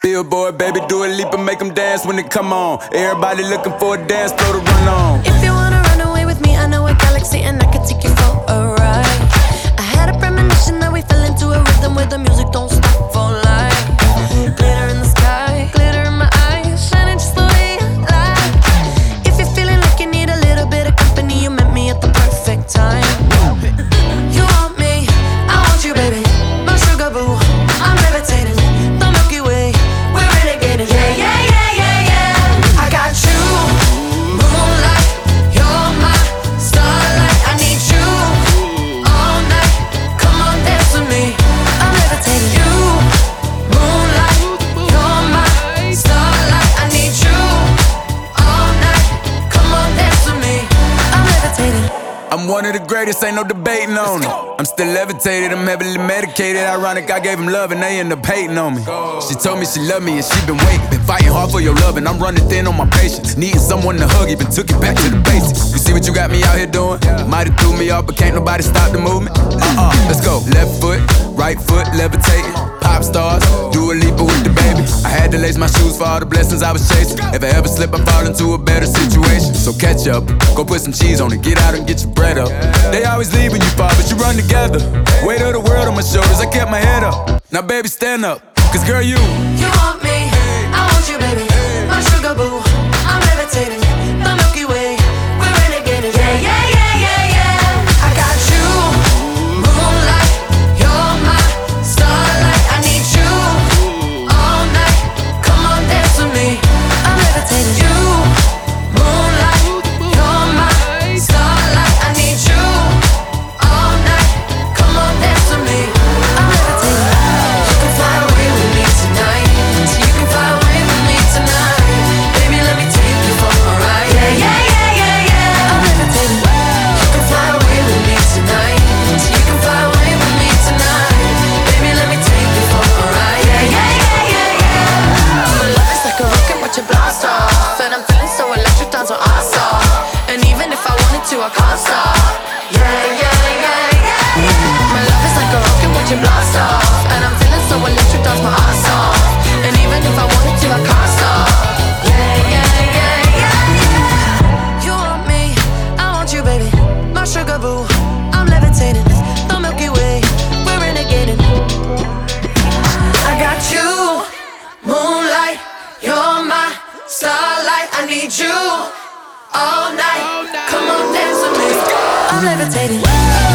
Billboard, baby, do a leap and make them dance when they come on. Everybody looking for a dance floor to run on. If you wanna run away with me, I know a galaxy and I can take you for a ride. I had a premonition that we fell into a rhythm where the music don't stop for life. Glitter in the sky, glitter in my eyes, shining just the way I like. If you're feeling like you need a little bit of company, you met me at the perfect time. You want me, I want you, baby, my sugar boo. I'm levitating, the Milky Way, we're renegading. Yeah, yeah, yeah, yeah, yeah. I got you, moonlight, you're my starlight. I need you all night. Come on, dance with me. I'm levitating. You, moonlight, you're my starlight. I need you all night. Come on, dance with me. I'm levitating. I'm one of the greatest, ain't no debating on it. I'm still levitated, I'm heavily medicated. Ironic, I gave him love and they end up hating on me. She told me she loved me and she been waiting. Been fighting hard for your love and I'm running thin on my patience. Needing someone to hug, even took it back to the basics. You see what you got me out here doing? Might have threw me off, but can't nobody stop the movement. Let's go. Left foot, right foot, levitating. Pop stars, do a leap with the baby. I had to lace my shoes for all the blessings I was chasing. If I ever slip, I fall into a better situation. So catch up, go put some cheese on it, get out and get your bread up. They always leave when you fall, but you run together. Weight of the world on my shoulders, I kept my head up. Now baby, stand up, cause girl, you want me, I want you, baby, my sugar boo. I'm levitating, the Milky Way, we're renegading. Yeah, yeah, yeah, yeah, yeah. I got you, moonlight, you're my starlight. I need you all night. Come on, dance with me. I'm levitating. You, moonlight, you're my starlight. I need you all night. Come on, dance with me. I'm levitating. You can fly away with me tonight. So you can fly away with me tonight. Baby, let me take you for a ride. Yeah, yeah, yeah, yeah, yeah. I'm levitating. You can fly away with me tonight. So you can fly away with me tonight. Baby, let me take you for a ride. Yeah, yeah, yeah, yeah, yeah. My love is like a rocket, watch it blast off. And I'm feeling so electric, dance on our stop. And even if I wanted to, I can't stop. Yeah, yeah, yeah, yeah. My love is like a rocket, watch it blast off. And I'm feeling so electric, dance my ass off. And even if I wanted to, I can't stop. Yeah, yeah, yeah, yeah. You want me, I want you, baby, my sugar boo. I'm levitating, the Milky Way, we're renegading. I got you, moonlight, you're my starlight. I need you all night. Come on, dance with me. I'm levitating.